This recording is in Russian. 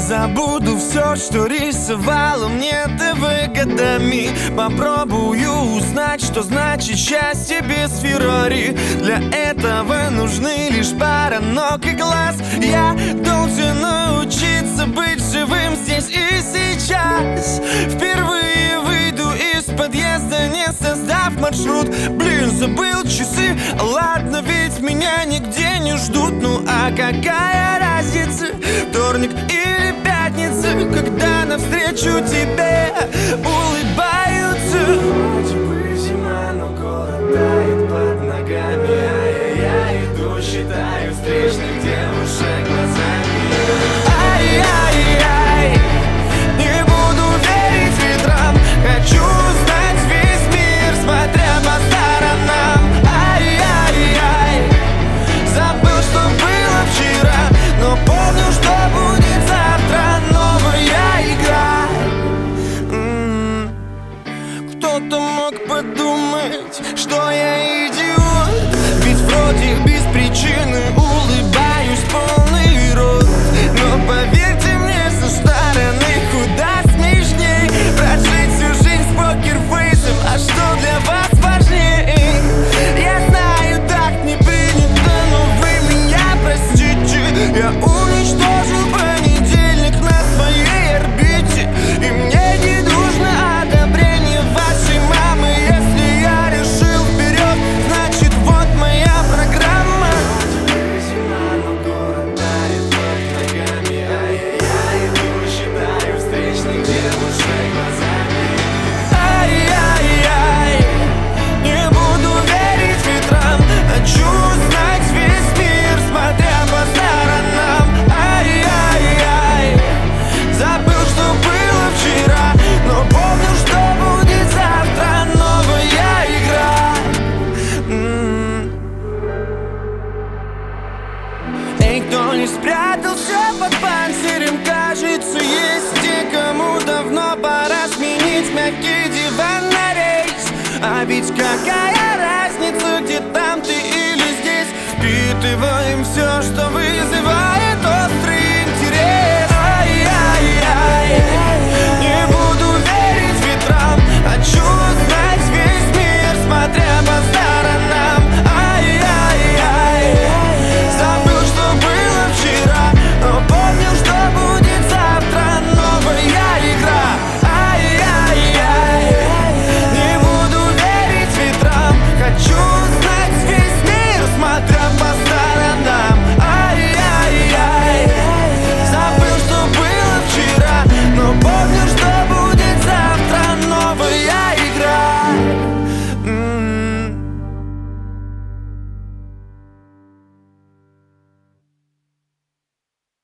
Забуду все, что рисовало мне ТВ годами. Попробую узнать, что значит счастье без Феррари. Для этого нужны лишь пара ног и глаз. Я должен научиться быть живым здесь и сейчас. Впервые выйду из подъезда, не создав маршрут. Блин, забыл часы, ладно, ведь меня нигде не ждут. Ну а какая разница, вторник или пятница, когда навстречу тебе улыбаются. Вроде бы зима, но город тает под ногами. А я иду, считаю встречных девушек глазами. Ай-яй-яй, не буду верить ветрам. Хочу узнать весь мир, смотря по сторонам. Ай-яй-яй, забыл, что было вчера, но помню, что будет завтра. Новая игра. Кто-то мог подумать, что я идиот, ведь вроде без причины улыбаюсь полный рот. Но поверьте мне, со стороны куда смешней прожить всю жизнь с покерфейсом. А что для вас важнее? Я знаю, так не принято, но вы меня простите. Я уничтожил понедельник на своей орбите, и мне не нужно одобрение вашей мамы. Если я решил вперед, значит вот моя программа. Зима, но город тает под ногами. А я иду, считаю встречных девушек глазами. Ай-яй-яй, не буду верить ветрам. Хочу узнать весь мир, смотря по сторонам. Ай-яй-яй, забыл, что было вчера, но помню, что будет завтра. Новая игра. Эй, кто не спрятался под панцирем, кажется, есть те, кому давно пора сменить мягкий диван на рейс. А ведь какая разница, где там ты или здесь? Впитываем все, что вызывает